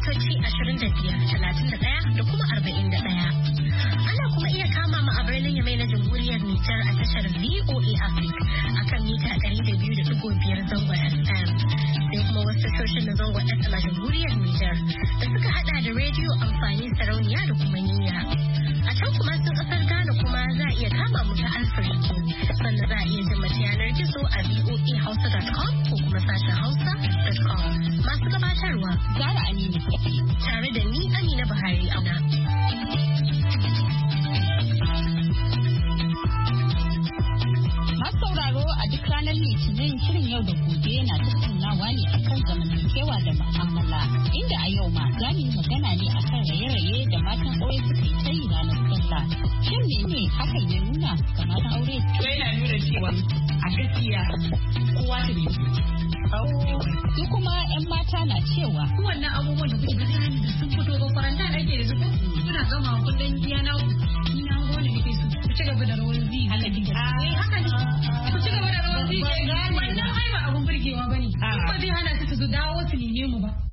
mitoci 25, 31 da kuma 41. Ana kuma iya kama mu a birnin Yamai na Jamhuriyar Nijar a tashar VOA Africa akan mita 200.5 zangon FM. Sai kuma wasu tashoshin na zangon FM a Jamhuriyar Nijar da suka hada da rediyo amfani sarauniya da kuma niyya. A can kuma sun kasar Ghana kuma za a iya kama mu ta Alfariki. Sannan za a iya jin mata yanar gizo a voahausa.com ko kuma sashen hausa.com. Masu gabatarwa Zara Aminu tare da ni Amina Buhari auna. Masu sauraro a duk ranar Litinin shirin yau da gobe na tattaunawa ne akan zamantakewa da mu'amala. Inda a yau ma za mu yi magana ne akan raye-raye da matan aure suka yi ta yi ranar sallah. Shin ne hakan ya nuna ga matan aure? To yana nuna cewa a gaskiya kowa ta ne. Su kuma 'yan mata na cewa wannan abubuwan da kuke gani da sun fito ba faranta da ake da su suna gama kullun jiya na ni na gona nake su ku ci gaba da rawar zi halaki haka ne ku ci gaba da rawar zi wannan ai ba abun burgewa bane ba zai hana su dawo su neme mu ba.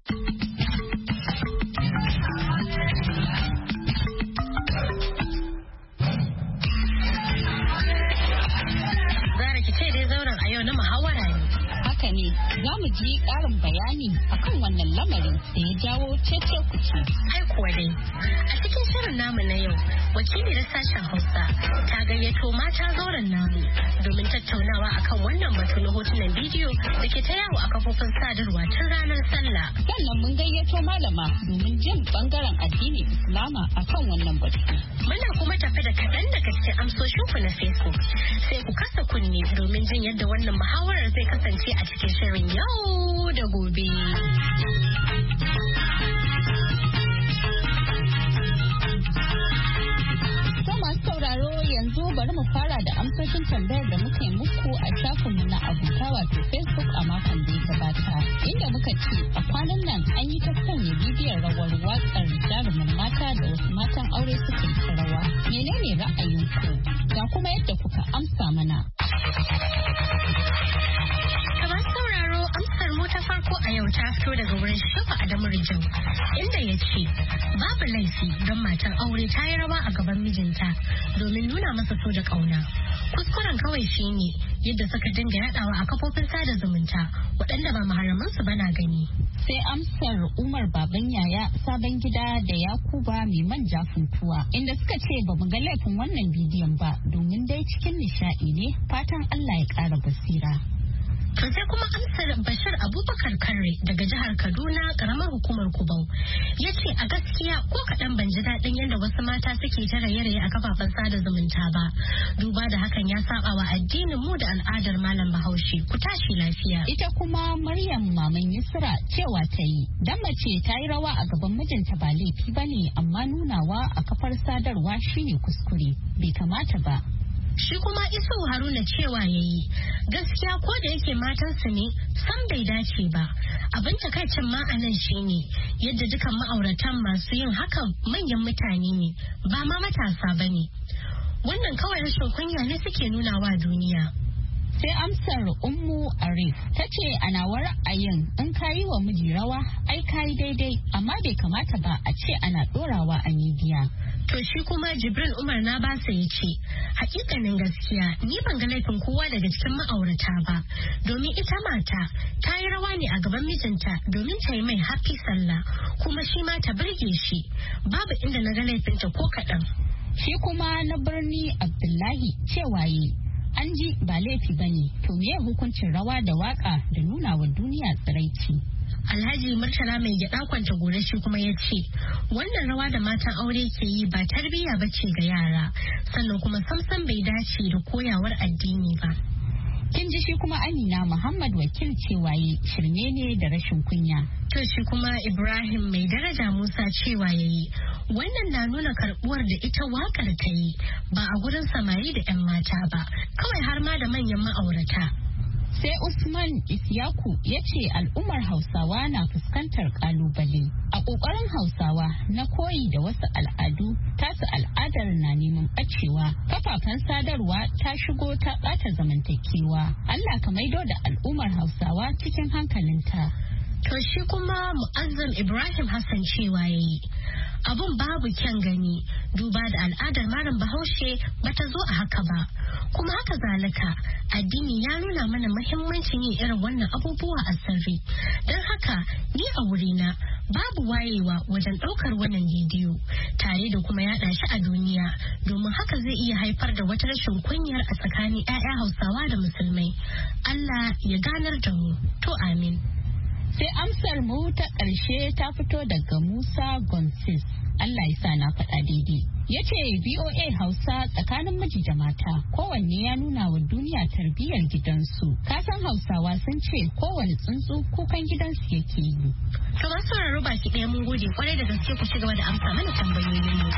Zara ki ce dai zauren a yau na muhawara ne. Haka ne, za mu ji ƙarin bayani akan wannan lamarin da ya jawo cece-kuce. Ai kuwa dai, a cikin shirin namu na yau, wakilin sashen Hausa ta gayyato mata zauren namu domin tattaunawa akan wannan batu na hotunan bidiyo da ke ta yawo a kafofin sadarwa tun ranar sallah. Sannan mun gayyato malama domin jin bangaren addinin Islama akan wannan batu. Muna kuma tafi da kaɗan daga cikin amsoshinku na Facebook. Sai ku kasa kunne domin jin yadda wannan muhawarar zai kasance a cikin shirin yau da gobe. Masu sauraro yanzu bari mu fara da amsoshin tambayar da muka yi muku a shafinmu na abuta wato Facebook a makon da ya gabata. Inda muka ce a kwanan nan an yi ta sanya bidiyon rawar waƙar jarumin mata da wasu matan aure suka yi ta rawa. Menene ra'ayinku? Ga kuma yadda kuka amsa mana. Amsar mu ta farko a yau ta fito daga wurin Shafa Adamu Rijau inda ya ce babu laifi don matan aure ta yi rawa a gaban mijinta domin nuna masa so da ƙauna. Kuskuren kawai shine yadda suka dinga yaɗawa a kafofin sada zumunta waɗanda ba maharamansu bana gani. Sai amsar Umar Baban Yaya Sabon Gida da Yakuba mai manja funtuwa inda suka ce ba mu ga laifin wannan bidiyon ba domin dai cikin nishaɗi ne fatan Allah ya ƙara basira. To sai kuma amsar Bashir Abubakar Karre daga jihar Kaduna karamar hukumar Kubau ya ce a gaskiya ko kaɗan ban ji daɗin yadda wasu mata suke ta raye-raye a kafafen sada zumunta ba duba da hakan ya saba wa addinin mu da al'adar malam Bahaushe ku tashi lafiya. Ita kuma Maryam Maman Yusra cewa ta yi dan mace ta yi rawa a gaban mijinta ba laifi bane amma nunawa a kafar sadarwa shine kuskure bai kamata ba. Shi kuma Isu Haruna cewa ya yi gaskiya ko da yake matansa ne san bai dace ba abin takaicin ma'anan shi ne yadda dukan ma'auratan masu yin hakan manyan mutane ne ba ma matasa ba ne wannan kawai rashin kunya ne suke nuna wa duniya. Sai amsar Ummu Arif ta ce a nawa ra'ayin in ka yi wa miji rawa ai ka yi daidai amma bai kamata ba a ce ana ɗorawa a midiya. To shi kuma Jibril Umar na basa ya ce, hakikanin gaskiya ni ban ga laifin kowa daga cikin ma'aurata ba, domin ita mata ta yi rawa ne a gaban mijinta domin ta yi mai happy sallah kuma shi ma ta burge shi, babu inda na ga laifinta ko kaɗan. Shi kuma na birni Abdullahi cewa yi, an ji ba laifi ba ne, to me hukuncin rawa da waka da nuna wa duniya tsiraici. Alhaji Murtala mai gyaɗa kwanta gore shi kuma ya ce wannan rawa da matan aure ke yi ba tarbiyya ba ce ga yara sannan kuma samsam bai dace da koyawar addini ba. Kin ji shi kuma Amina Muhammad wakil cewa yi shirme ne da rashin kunya. To shi kuma Ibrahim mai daraja Musa cewa yayi wannan na nuna karbuwar da ita wakar ta yi ba a gurin samari da 'yan mata ba kawai har ma da manyan ma'aurata. Sai Usman Isyaku ya ce al'ummar Hausawa na fuskantar kalubale. A ƙoƙarin Hausawa na koyi da wasu al'adu, tasu al'adar na neman ɓacewa. Kafafen sadarwa ta shigo ta ɓata zamantakewa. Allah ka maido da al'ummar Hausawa cikin hankalinta. To shi kuma Mu'azzam Ibrahim Hassan cewa yayi abun babu kyan gani duba da al'adar malam Bahaushe bata zo a haka ba, kuma haka zalika addini ya nuna mana muhimmancin yin irin wannan abubuwa a sirri. Don haka ni a wurina babu wayewa wajen ɗaukar wannan bidiyo tare da kuma yaɗa shi a duniya, domin haka zai iya haifar da wata rashin kunyar a tsakanin 'ya'ya Hausawa da Musulmai. Allah ya ganar da mu. To amin. Sai amsar mu ta ƙarshe ta fito daga Musa Gonsis. Allah ya sa na faɗa daidai. Ya ce VOA Hausa tsakanin miji da mata kowanne ya nuna wa duniya tarbiyyar gidansu. Kasan Hausawa sun ce kowane tsuntsu kukan gidansu yake yi. Kamar sauraro baki ɗaya mun gode kwarai da gaske ku ci gaba da amsa mana tambayoyin mu.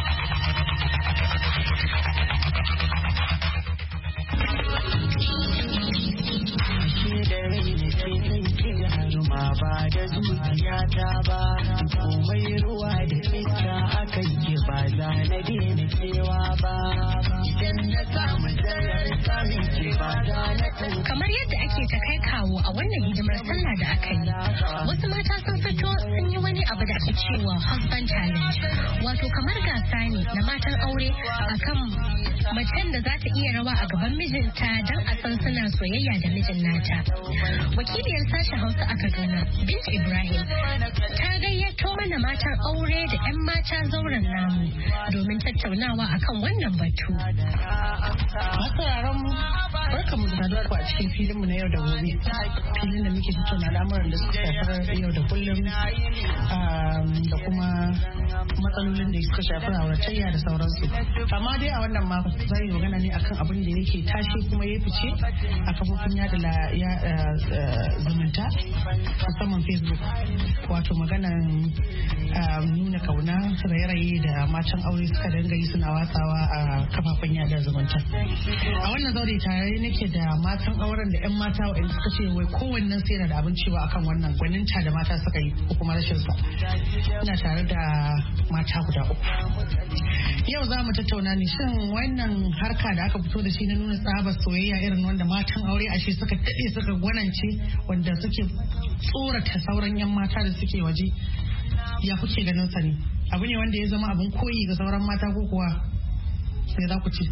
Ba da zuciyata ba, komai ruwa da iska akan yi ba za na daina cewa ba. Idan na samu zarar samun ke ba za na kamar yadda ake ta kai kawo a wannan hidimar sallah da aka yi, wasu mata sun fito sun yi wani abu da ake cewa husband challenge, wato kamar gasa ne na matan aure akan macen da za ta iya rawa a gaban mijinta don a san suna soyayya da mijin nata. Wakiliyar sashen Hausa a Kaduna, Binta Ibrahim, ta gayyato mana matan aure da 'yan mata zauren namu domin tattaunawa akan wannan batu. Masauraran mu, barkamu da saduwa ku a cikin filinmu na yau da gobe. Filin da muke tattauna al'amuran da suka shafar yau da kullum da kuma matsalolin da suka shafi auratayya da sauransu. Amma dai a wannan mako zai yi magana ne akan abin da yake tashi kuma ya fice a kafofin yada zumunta musamman Facebook, wato maganan nuna kauna, raye-raye da matan aure suka dinga yi suna watsawa a kafafen yada zumunta. A wannan zaure tare nake da matan auren da 'yan mata waɗanda suka ce wai kowannen sai da abin cewa akan wannan gwaninta da mata suka yi ko kuma rashin sa. Ina tare da mata guda uku. Yau za mu tattauna ne shin wannan harka da aka fito da shi na nuna tsabar soyayya irin wanda matan aure a shi suka daɗe suka gwanance, wanda suke tsorata sauran 'yan mata da suke waje, ya kuke ganin sa ne? Abu ne wanda ya zama abin koyi ga sauran mata ko kuwa sai za ku ce?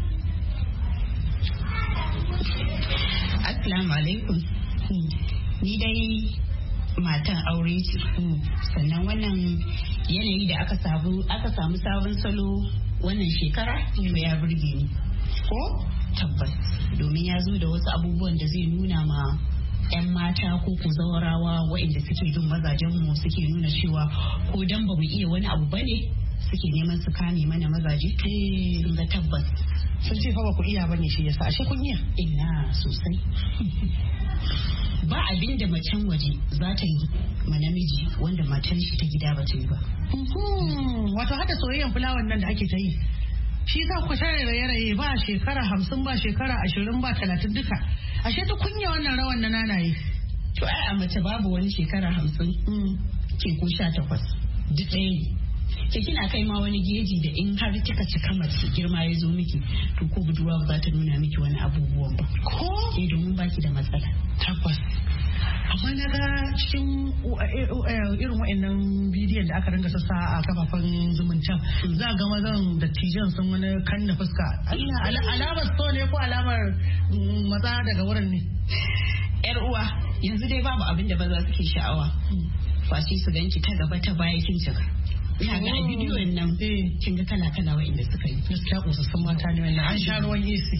Assalamu alaikum. Ni dai matan aure ce. Sannan wannan yanayi da aka samu sabon salo wannan shekara ya burge ni. Ko tabbas domin ya zo da wasu abubuwan da zai nuna ma 'yan mata ko ku zawarawa waɗanda suke bin mazajen mu suke nuna cewa ko dan ba mu iya wani abu bane suke neman su kame mana mazaje. Sun ga tabbas sun ce fa ba ku iya bane shi yasa ashe kun iya. Ina sosai. Ba abin da macen waje za ta yi ma namiji wanda matan shi ta gida ba ta yi ba. Wato hada soyayyen fulawan nan da ake ta yi, shi za ku tare raye-raye ba shekara 50 ba shekara 20 ba 30 duka. Ashe ta kunya wannan rawan na nanaye. To ai a mace babu wani shekara 50 ke ko 18 duk ɗaya ne. Ke kina kai ma wani geji da in har kika cika mace girma ya zo miki to ko budurwa ba za ta nuna miki wani abubuwan ba. Ko domin baki da matsala. Tabbas. Amma na ga cikin irin wa'annan bidiyon da aka ringa sassa a kafafen zumunta za ga mazan da tijan sun wani kanna fuska. Alamar so ne ko alamar maza daga wurin ne? Yar uwa yanzu dai babu abin da ba za su ke sha'awa. Face su ganki ta gaba ta baya kin cika. Ina ga a bidiyon nan kin ga kala-kala wa'inda suka yi. Gaskiya ƙosassun mata ne wannan an sha ruwan AC.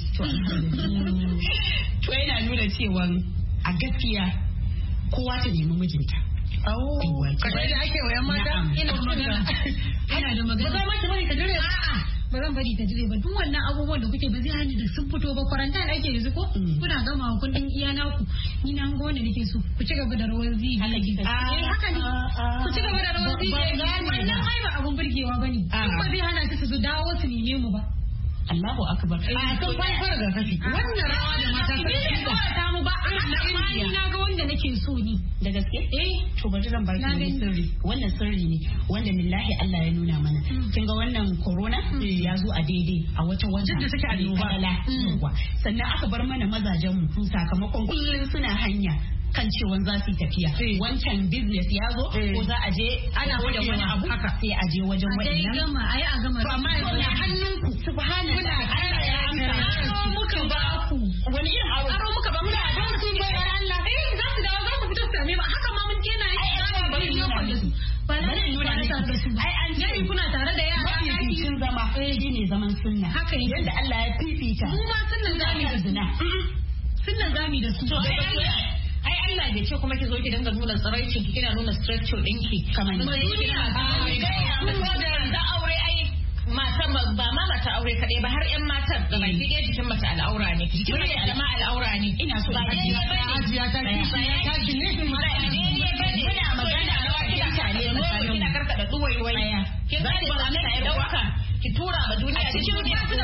To yana nuna cewa a gaskiya kowa ta nemi mijinta. Kashe da ake wa 'yan mata? Ina da magana. Ba za ma ki bari ka jire? A'a. Ba zan bari ta jire ba, duk wannan abubuwan da kuke ba zai hani da sun fito ba, kwaranta da ake yanzu ko kuna gama kun din iya naku, ni na ga wanda nake so ku ci gaba da rawar zibi. Haka ne, ku ci gaba da rawar zibi. Wannan ai ba abun burgewa bane, ba zai hana su dawo su neme mu ba. Allahu akbar. Sun fara ga kashi wannan rawa da mata suka yi ba ta mu ba, amma ni na ga wanda nake so ni. Da gaske? To bari zan baki wani sirri. Wannan sirri ne wanda lillahi Allah ya nuna mana. Kin ga wannan corona ya zo a daidai a wata wajen da take annoba. Sannan aka bar mana mazajen mu sakamakon kullum suna hanya kan cewa za su tafiya wancan business ya zo ko za a je ana da wani abu sai a je wajen wannan a gama to amma ya hannunku subhanallah Allah ya amsa muka ba ku wani irin aro muka ba mu da su bayar Allah za su dawo za mu fito same ba haka ma mun kena yi ba na nuna su ai an yi kuna tare da yara cikin zama shine zaman sunna haka yanda Allah ya fifita mu ma sunnan zami da zina sunnan zami da su ai Allah bai ce kuma ki zo ki dinga nuna tsaraicin ki kina nuna structure dinki kamar duniya da aure ai mata ba ma mata aure kaɗai ba har ƴan matan da baki ɗaya jikin mace al'aura ne jikin mace alama al'aura ne ina so ba hajiya ta ki ne muna magana kina karkada tsuwaiwai kin ga ba a mai dauka ki tura ma duniya cikin duniya suna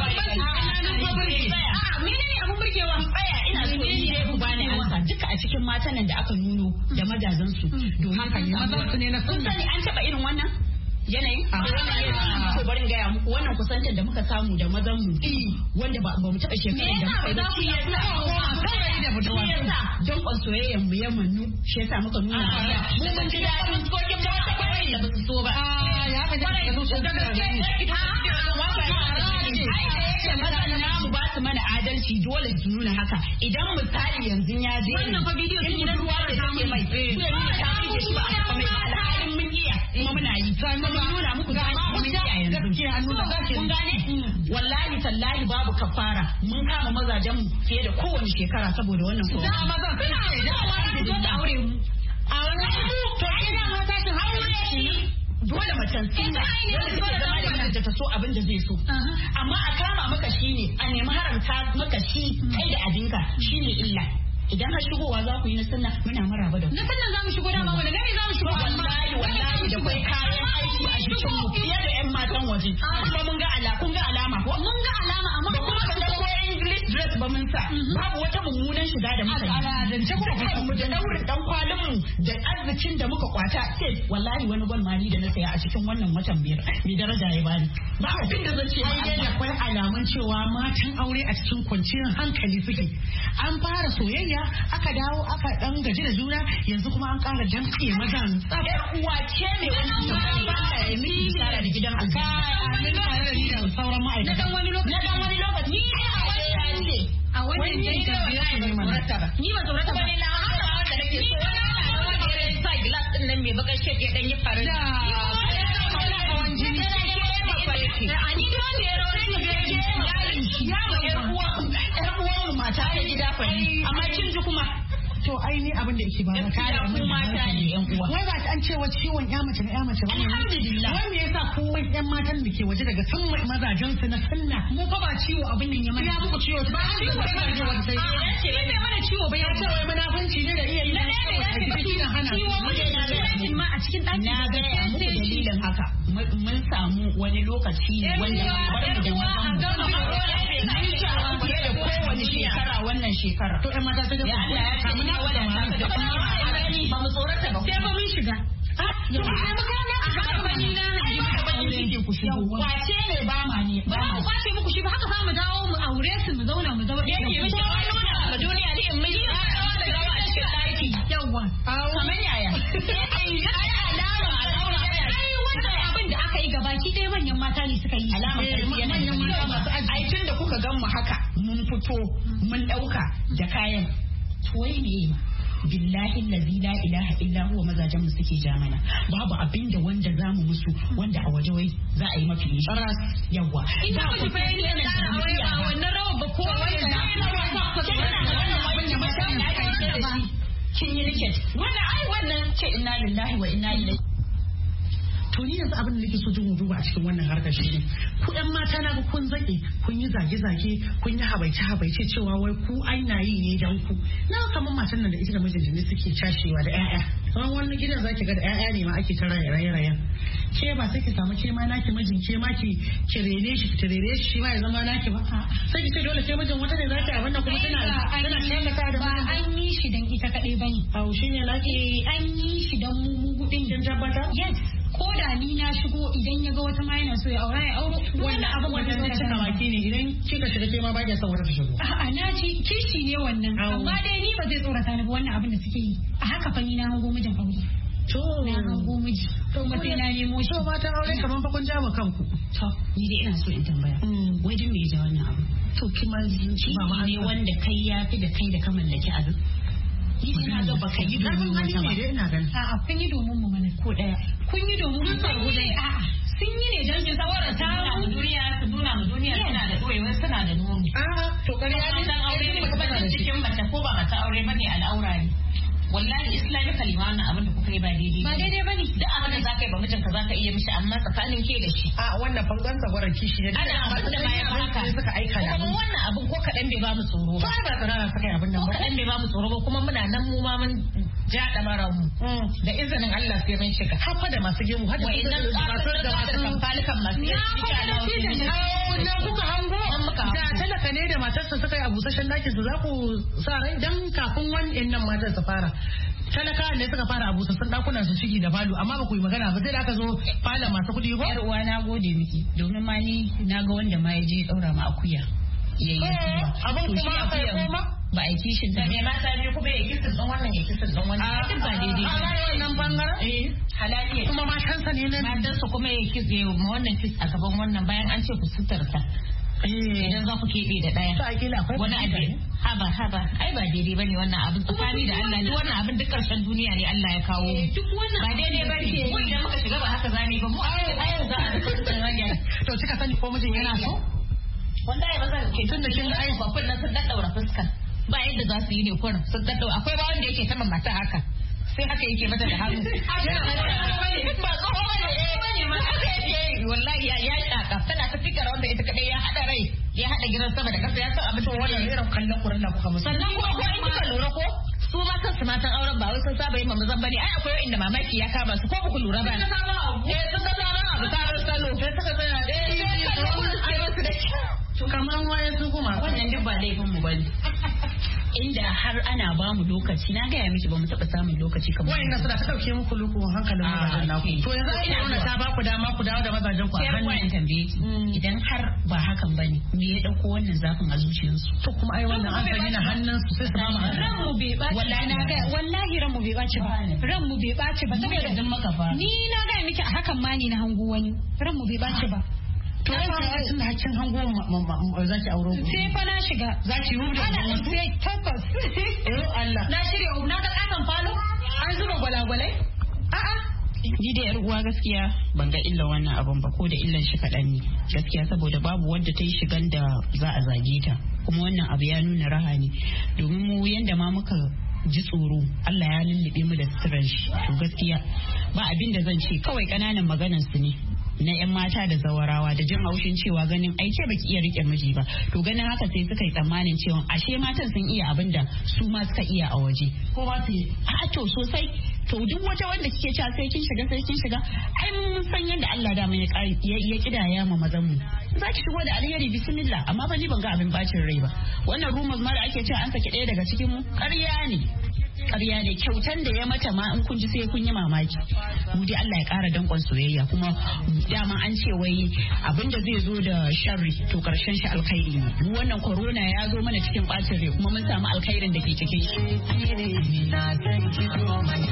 menene abun burgewa tsaya ina so ni dai ku bani ansa duka a cikin matan nan da aka nuno da mazazan su domin kan mazan su ne na sun sani an taba irin wannan yanayin ko barin gaya muku wannan kusancin da muka samu da mazan mu wanda ba mu taba shekarun da muka yi don kwan soyayyen mu ya mannu shi yasa muka nuna mu mun ji daɗin kokin ba ta kwarai da ba su so ba ya ka da su da gaske ba su mana adalci dole su nuna haka idan misali yanzu ya je wannan fa bidiyo sun yi ruwa da take mai ta fije shi ba a kafa mai alhalin mun iya kuma muna yi mun nuna muku da mun iya yanzu kun gane wallahi tallahi babu kafara mun kama mazajen mu fiye da kowane shekara saboda wannan ko da maza suna da aure mu a wannan to ina mata su haure shi dole macen sunna dole ta zama da kanta ta so abin da zai so amma a kama maka shine a nemi haramta maka shi kai da abinka shine illa idan har shigowa za ku yi na sunna muna maraba da ku na sunna za mu shigo da mama da gani za mu shigo wallahi da kai kayan aiki a jikin mu fiye da yan matan waje kuma mun ga alama ko mun ga alama amma kuma ba da ko English dress ba mun sa babu wata mummunan shiga da muka yi al'adance kuma mu da daurin dan kwalin mu da arzikin da muka kwata sai wallahi wani gol mali da na saya a cikin wannan watan biyar mai daraja ya bani ba abin da zan ce ba da akwai alamun cewa matan aure a cikin kwanciyar hankali suke an fara soyayya aka dawo aka dan gaji da juna yanzu kuma an ƙara jamke mazan tsafar uwa ce mai wannan ba ta yi miki tsara da gidan aka amin tare da ni da sauran ma'aikata na dan wani lokaci ni a wannan ni ba tsorata ba ne na haka wanda nake so wanda irin sa glass din nan mai bakar shege dan yi farin hawan jini ani da wanda ya rawar da yayin shi ya uwa mata da gida fa amma kin ji kuma to ai ne abin da yake ba mata da mata ne yan uwa wai ba ta an cewa ciwon ya mace ba alhamdulillah wai me yasa kowa yan matan da ke waje daga sun mazajen su na sunna mu fa ba ciwo abin nan ya mana ya muku ciwo ba ciwo ba ne wanda ce bai mana ciwo ba ya ce wai munafunci ne da iya yi na hana ma a cikin ɗaki na ga muku dalilin haka mun samu wani lokaci ne wanda da kowane shekara wannan shekara to ƴan mata ta da Allah ya samu na wadata da ba mu tsorata ba sai ba mun shiga kwace ne ba ma ne ba mu kwace muku shi ba haka za mu dawo mu aure su mu zauna mu zauna da duniya ne in mun yi da gawa a cikin ɗaki yawa kamar yaya abin da aka yi gabaki ɗaya manyan mata ne suka yi alamar manyan mata masu aikin da kuka gan mu haka mun fito mun ɗauka da kayan tuwai ne billahi allazi la ilaha illa huwa mazajen mu suke ja mana babu abin da wanda zamu musu wanda a waje wai za a yi mafi ne yawa ina ku fa yin da aure ba wannan rawa ba ko kin yi riket wannan ce inna lillahi wa inna ilaihi to ni yanzu abin da nake so jin duba a cikin wannan harkar shi ne ku ƴan mata na ga kun zage kun yi zage-zage kun yi habaice cewa wai ku aina yi ne dan ku na kamar matan nan da ita da mijinta ne suke cashewa da ƴaƴa kamar wannan gidan zaki ga da ƴaƴa ne ma ake ta raye-rayen ke ba sai ki samu ke ma naki mijin ke ma ki rene shi ma ya zama naki ba sai ki ce dole ke mijin wata ne zaki a wannan kuma tana shakata da ba an yi shi dan ita kaɗai bane au shine naki an yi shi dan mu gudun kin tabbata yes ko da ni na shigo idan ya ga wata ma yana so ya aura ya auro wannan abin wannan ne cika baki ne idan kika shiga kai ma ba ki son wata ta shigo a'a na ji kishi ne wannan amma dai ni ba zai tsorata ni ba wannan abin da suke yi a haka fa ni na hango mijin aure to na hango miji to sai na nemo shi ba ta aure kaman fa kun jama kanku to ni dai ina so in tambaya wai din me ya ja wannan abu to kima ba ne wanda kai ya fi da kai da ka mallaki abin ni ina ga baka yi domin wata ba ina ganin a'a kun yi domin mu mana ko daya kun yi domin mu samu dai a'a sun yi ne don su saboda ta mu duniya su nuna mu duniya suna da doyewa suna da nomi a'a to kare ya san aure ne kuma da cikin mace ko ba mata aure bane al'aura ne wallahi islamically ma wannan abin da kuka yi ba daidai bane da abin da zaka yi ba mijinka zaka iya mishi amma tsakanin ke da shi a wannan fangan tsagwaran kishi ne ana abin da bayan haka suka aika da kuma wannan abin ko kadan bai ba mu tsoro ba ba tsara suka yi abin nan ba kadan bai ba mu tsoro ba kuma muna nan mu ma mun ja da mara mu da izinin Allah sai mun shiga hafa da masu gemu hada masu da kamfalikan masu na kuka hango da talaka ne da matarsa suka yi a busashen dakin su za ku sa rai dan kafin wannan nan matar su fara talaka ne suka fara abu sassan dakunan su ciki da falo amma ba ku yi magana ba sai da aka zo falon masu kuɗi ko yar uwa na gode miki domin ma ni na ga wanda ma ya je daura ma akuya yayi abin kuma aka yi koma ba a yi kishin ta me mata ne kuma ya kisin dan wannan ya kisin dan wannan duk ba daidai ba wannan bangaren halaliya kuma matansa ne nan matansa kuma ya kise ma wannan kis a gaban wannan bayan an ce ku sutarta idan za ku keɓe da ɗaya wani abin haba ai ba daidai bane wannan abin tsakani da Allah duk wannan abin duk ƙarshen duniya ne Allah ya kawo duk wannan ba daidai bane mu idan muka shiga ba haka zane ba mu ai za a to kika sani ko mijin yana so wallahi ba zan ke tunda kin ai babban nan sun daddaura fuska ba yadda za su yi ne kurin sun daddaura akwai ba wanda yake sama mata haka sai haka yake mata da hannu ba tsoho bane ma haka yake wallahi ya shaka tana ta fikira wanda ita kadai ya hada rai ya hada gidan sama da kasa ya san abin da wannan irin kallon kurin da kuka musu sannan kuma ko in kika lura ko su ma kansu matan auren ba wai sun saba yin mamazan bane ai akwai inda mamaki ya kama su ko ba ku lura ba sun ga sabon abu sabon salo sai suka tsaya kamar waye su kuma wannan duk ba laifin mu bane inda har ana ba mu lokaci na gaya miki ba mu taɓa samun lokaci kamar wayannan suna ta dauke muku luku hankalin mazajen naku to yanzu ina wannan ta ba ku dama ku dawo da mazajen ku a hannun wannan tambaye idan har ba hakan bane me ya dauko wannan zafin a zuciyarsu to kuma ai wannan an sani na hannun su sai su ba mu ran mu bai baci wallahi na ga wallahi ran mu bai baci ba ran mu bai baci ba saboda dan maka fa ni na ga miki a hakan ma ni na hango wani ran mu bai baci ba to sai tun da hakkin hango zaki auro sai fa na shiga zaki rubuta ana sai tabbas Allah na shirya na ga kasan falo an zuba gwalagwalai a'a ni da yar uwa gaskiya ban ga illan wannan abun ba ko da illan shi kaɗan ne gaskiya saboda babu wadda ta yi shigan da za a zage ta kuma wannan abu ya nuna raha ne domin mu yanda ma muka ji tsoro Allah ya lullube mu da sirrin shi to gaskiya ba abin da zan ce kawai ƙananan maganan su ne na 'yan mata da zawarawa da jin haushin cewa ganin ai ce baki iya rike miji ba to ganin haka sai suka yi tsammanin cewa ashe matan sun iya abin da su ma suka iya a waje ko ba su a to sosai to duk wata wanda kike cewa sai kin shiga ai mun san yadda Allah da mu ya kidaya mu mazan mu za ki shigo da alheri bismillah amma ba ni ban ga abin bacin rai ba wannan rumors ma da ake cewa an saki ɗaya daga cikin mu ƙarya ne kyautan da ya mata ma in kun ji sai kun yi mamaki mu dai Allah ya ƙara dankon soyayya kuma dama an ce wai abin da zai zo da sharri to karshen shi alkhairi ne mu wannan corona ya zo mana cikin bacin rai kuma mun samu alkhairin da ke cikin shi na san ki zo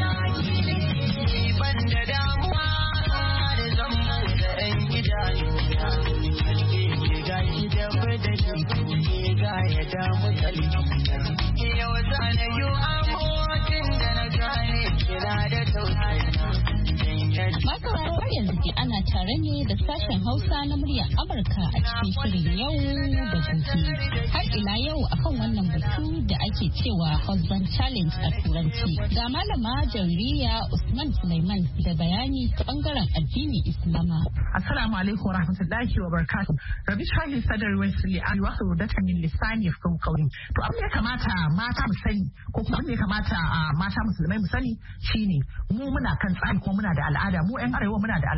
ban da damuwa da zan da ɗan idanu ke ga ki da badali ke ga ya damu kalbi yau zana yi amotin da na gane kina da tausayi Masu har yanzu dai ana tare ne da sashen Hausa na muryar Amurka a cikin shirin yau da gobe. Har ila yau akan wannan batu da ake cewa husband challenge a turanci. Ga malama Jauriya Usman Sulaiman da bayani ta bangaren addini Islama. Assalamu alaikum wa rahmatullahi wa barakatuh. Rabi shahi sadar wasili a wasu rudatan min lisani ya fi kauri. To abin da ya kamata mata mu sani ko kuma abin da ya kamata mata musulmai mu sani shine mu muna kan tsari kuma muna da al'ada mu 'yan arewa muna da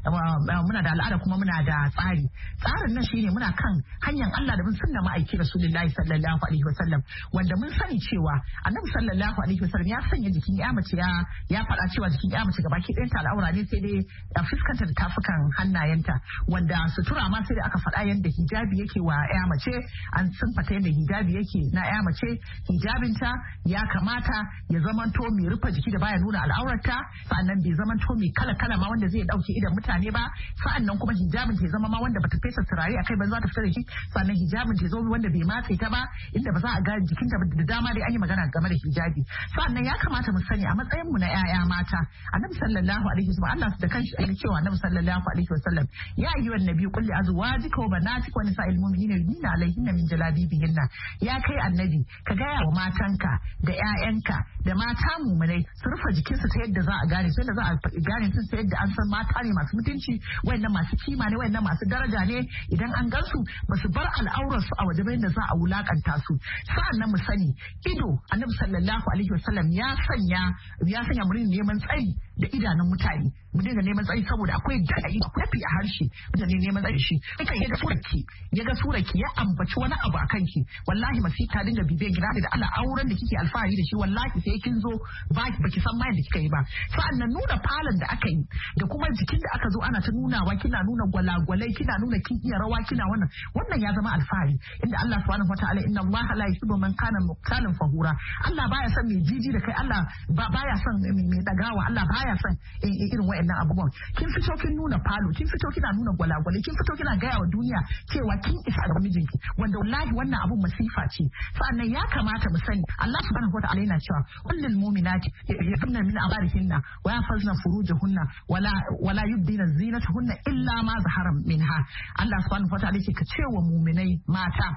al'ada kuma muna da tsari. Tsarin nan shine muna kan hanyar Allah da bin sunna ma'aiki Rasulullahi sallallahu sallallahu alaihi wasallam wanda mun sani cewa annabi sallallahu alaihi wasallam ya sanya jikin ya mace ya faɗa cewa jikin ya mace gabaki ɗayanta al'aura ne sai dai fuskanta da tafukan hannayenta wanda sutura ma sai da aka faɗa yadda hijabi yake wa ya mace an sun fata yadda hijabi yake na ya mace hijabinta ya kamata ya zamanto mai rufe jiki da baya nuna al'aurarta sa'annan bai zamanto mai kala ma wanda zai dauke idan mutane ba sa'annan kuma hijabin ta zama ma wanda bata fesa turare akai ba za ta fita da shi sa'annan hijabin ta zo wanda bai matse ta ba inda ba za a ga jikinta da dama dai an yi magana game da hijabi sa'annan ya kamata mu sani a matsayin mu na 'ya'ya mata annabi sallallahu alaihi wasallam Allah da kanshi ya cewa annabi sallallahu alaihi wasallam ya ayyuhan nabi qul li azwajika wa banatika wa nisa'il mu'minina yudnina alaihinna min jalabibihinna ya kai annabi ka gaya wa matanka da 'ya'yanka da mata mu'minai su rufe jikinsu ta yadda za a gane su yadda za a gane su ta yadda an san mata ne masu mutunci wayannan masu kima ne wayannan masu daraja ne idan an gansu ba su bar al'aurarsu a waje ba yadda za a wulakanta su sa'annan mu sani ido annabi sallallahu alaihi wasallam ya sanya mu neman tsari da idanun mutane mu dinga neman tsari saboda akwai dai akwai fi a harshe mutane neman tsari shi kai yaga suraki ya ambaci wani abu akan ki wallahi masita dinga bibiyan gida da Allah auren da kike alfahari da shi wallahi sai kin zo baki san ma yadda kika yi ba sa'annan nuna falon da aka yi da kuma jikin da aka zo ana ta nunawa kina nuna gwalagwalai kina nuna kin iya rawa kina wannan ya zama alfahari inda Allah subhanahu wataala inna Allah la yuhibbu man kana muqtalan fahura Allah baya son mai jiji da kai Allah baya son mai dagawa Allah baya son irin wayannan abubuwan kin fito kin nuna falo kin fito kina nuna gwalagwalai kin fito kina gaya wa duniya cewa kin isa ga mijinki wanda wallahi wannan abun masifa ce sa'annan ya kamata mu sani Allah subhanahu wataala yana cewa kullul mu'minati yafna min abarihinna wa yafazna furujahunna wala yubdina zinatahunna illa ma zahara minha Allah subhanahu wataala yake ka cewa mu'minai mata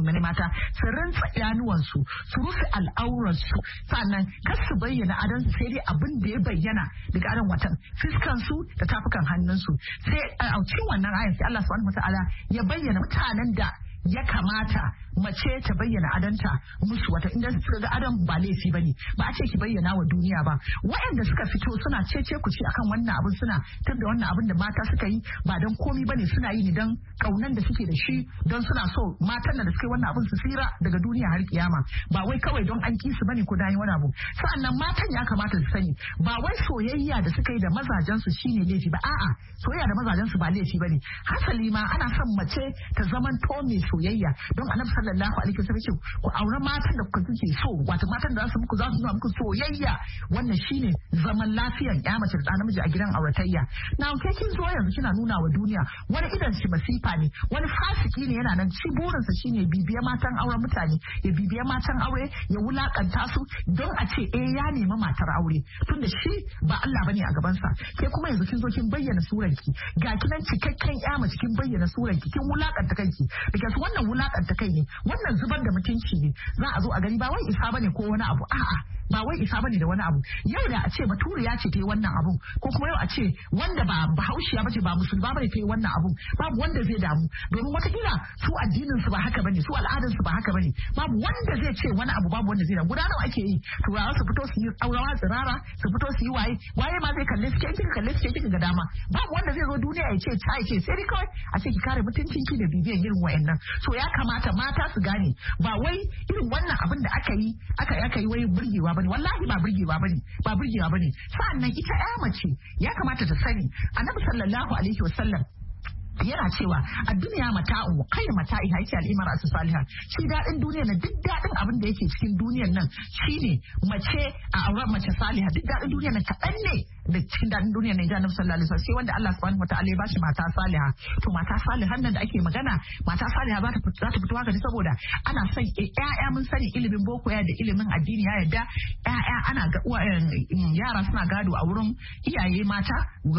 su rantsa idanuwansu su rufe al'auransu sannan kar su bayyana adansu sai dai abin da ya bayyana daga adon watan fiskan su da tafukan hannunsu sai a cikin wannan ayan sai Allah subhanahu wataala ya bayyana mutanen da ya kamata mace ta bayyana adanta musu wata inda suka ga adam ba laifi bane ba a ce ki bayyana wa duniya ba waɗanda suka fito suna cece ku ci akan wannan abin suna tabda wannan abin da mata suka yi ba dan komi bane suna yi ne dan kaunan da suke da shi don suna so matan da suka yi wannan abin su tsira daga duniya har kiyama ba wai kawai don an kisu bane ko dai wani abu sa'annan matan ya kamata su sani ba wai soyayya da suka yi da mazajen su shine laifi ba a'a soyayya da mazajen su ba laifi bane hasali ma ana son mace ta zaman to mai soyayya don annabi sallallahu alaihi wasallam ce ku aure matan da kuke so wato matan da za su nuna muku soyayya wannan shine zaman lafiyar ya mace da namiji a gidan auratayya na kai kin zo yanzu kina nuna wa duniya wani idan shi masifa ne wani fasiki ne yana nan ci burinsa shine bibiya matan auren mutane ya bibiya matan aure ya wulakanta su don a ce ya nemi matar aure tunda shi ba Allah bane a gaban sa kai kuma yanzu kin zo kin bayyana suranki ga kinan cikakken ya mace kin bayyana suranki kin wulakanta kanki because wannan wulakanta kai ne wannan zubar da mutunci ne za a zo a gani ba wai isa bane ko wani abu a'a ba wai isa bane da wani abu yau da a ce baturiya ce ta yi wannan abu ko kuma yau a ce wanda ba bahaushiya bace ba musulma bane ta yi wannan abu babu wanda zai damu domin watakila su addinin su ba haka bane su al'adar su ba haka bane babu wanda zai ce wani abu babu wanda zai damu guda nawa ake yi turawa su fito su yi aurawa tsirara su fito su yi waye ma zai kalle su kika kalle su kika ga dama babu wanda zai zo duniya ya ce ta ce sai dai kawai a ce ki kare mutuncin ki da bibiyan irin wayannan so ya kamata mata su gane ba wai irin wannan abin da aka yi wai burgewa bane wallahi ba burgewa bane sa'annan ita ya mace ya kamata ta sani annabi sallallahu alaihi wasallam yana cewa a duniya mata'un kai mata'i haiti al'imar asu saliha shi daɗin duniya na duk daɗin abin da yake cikin duniyar nan shine mace a auren mace saliha duk daɗin duniyar nan kaɗan ne da cikin daɗin duniyar nan jannatu sallallahu alaihi wasallam sai wanda Allah subhanahu wataala ya bashi mata saliha to mata salihan nan da ake magana mata saliha za ta fito haka ne saboda ana son ƴaƴa mun sani ilimin boko ya da ilimin addini ya yadda ƴaƴa ana ga yara suna gado a wurin iyaye mata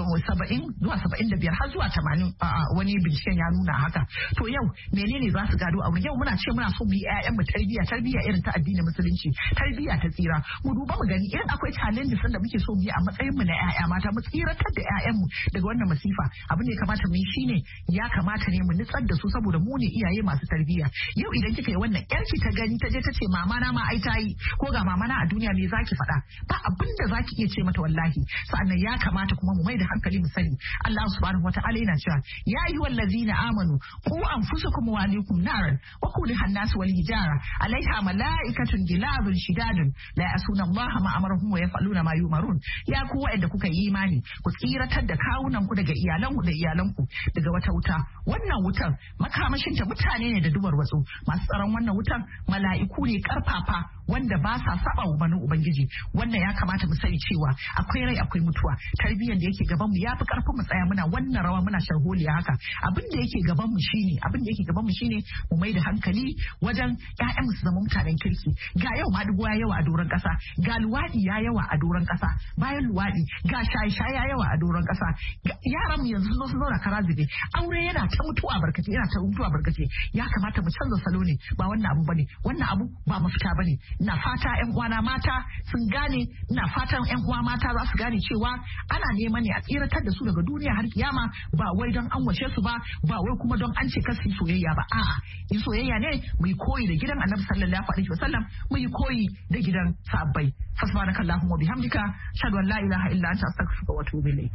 70 zuwa 75 har zuwa 80 wani binciken ya nuna haka to yau menene za su gado a wurin yau muna ce muna so mu yi ƴaƴan mu tarbiyya irin ta addinin musulunci tarbiyya ta tsira mu duba mu gani irin akwai challenges da muke so mu yi a matsayin mu na na 'ya'ya mata mu tsiratar da 'ya'yanmu daga wannan masifa. Abin da ya kamata mu yi shine ya kamata ne mu nitsar da su saboda mu ne iyaye masu tarbiyya. Yau idan kika yi wannan yarki ta gani ta je ta ce mama na ma ai ta yi ko ga mama na a duniya me zaki faɗa, ba abin da zaki iya ce mata wallahi. Sa'annan ya kamata kuma mu mai da hankali mu sani Allah subhanahu wataala yana cewa ya ayyuhal ladzina amanu qu anfusakum wa ahlikum naran wa qudha an-nas wal hijara alaiha malaikatun gilazun shidadun la yasuna Allah ma amaruhum wa yaf'aluna ma yumarun. Ya ku wa'anda kuka yi imani ku tsiratar da kawunan ku daga iyalanku daga wata wuta. Wannan wutar makamashin ta mutane ne da duwar watsu. Masu tsaron wannan wutar mala'iku ne karfafa wanda ba sa saba wa banu ubangiji. Wannan ya kamata mu sani cewa akwai rai akwai mutuwa. Tarbiyyar da yake gaban mu yafi karfin mu tsaya muna wannan rawa muna sharholiya haka. Abin da yake gaban mu shine mu mai da hankali wajen ƴaƴan su zama mutanen kirki. Ga yau madugo ya yawa a doron kasa, ga luwadi ya yawa a doron kasa, bayan luwadi ga shaye-shaye ya yawa a doron kasa. Yaran mu yanzu sun zauna kara zube. Aure yana ta mutuwa barkace. Ya kamata mu canza salo ne, ba wannan abu bane. Wannan abu ba mafita bane. Ina fata ƴan uwana mata sun gane, ina fatan ƴan uwa mata za su gane cewa ana neman ne a tsiratar da su daga duniya har kiyama, ba wai don an wace su ba wai kuma don an ce kasu soyayya ba. A'a, in soyayya ne mu yi koyi da gidan Annabi sallallahu alaihi wasallam, mu yi koyi da gidan sahabbai. Subhanakallahumma bihamdika, ashhadu an la ilaha illa anta astaghfiruka wa atubu ilayk.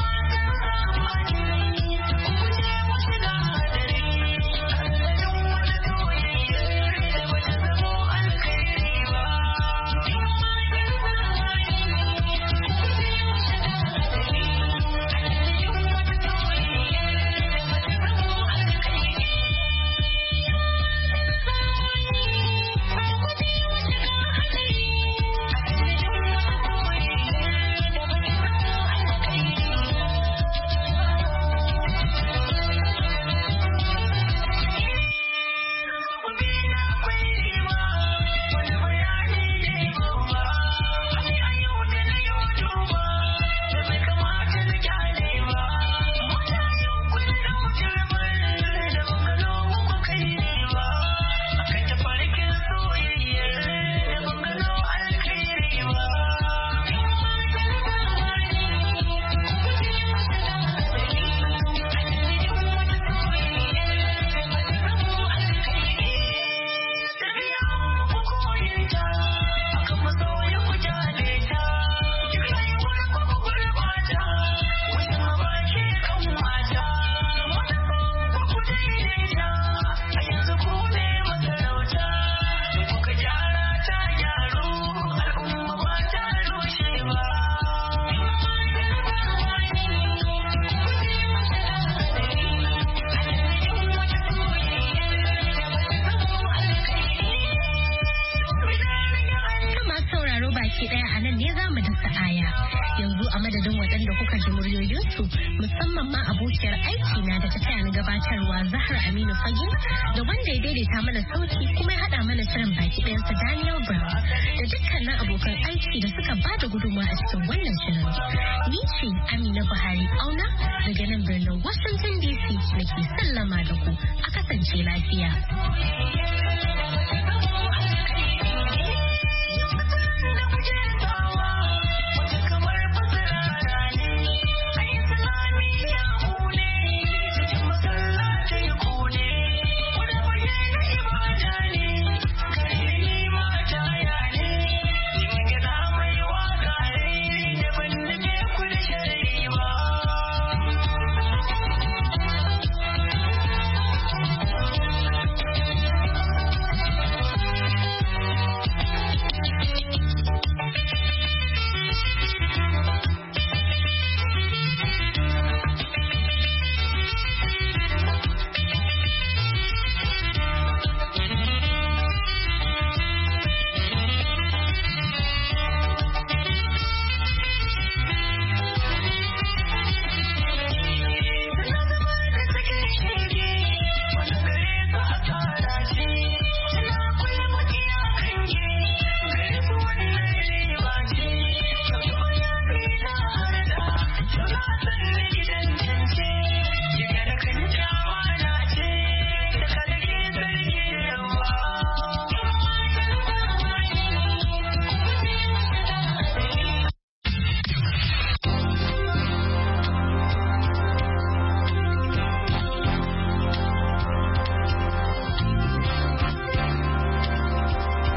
Zahra Aminu Fage da wanda ya daidaita mana sauti kuma ya haɗa mana shirin baki ɗayansa Daniel Brown da dukkanin abokan aiki da suka ba da gudunmawa a cikin wannan shirin. Ni ce Amina Buhari Auna daga nan birnin Washington DC nake sallama da ku a kasance lafiya.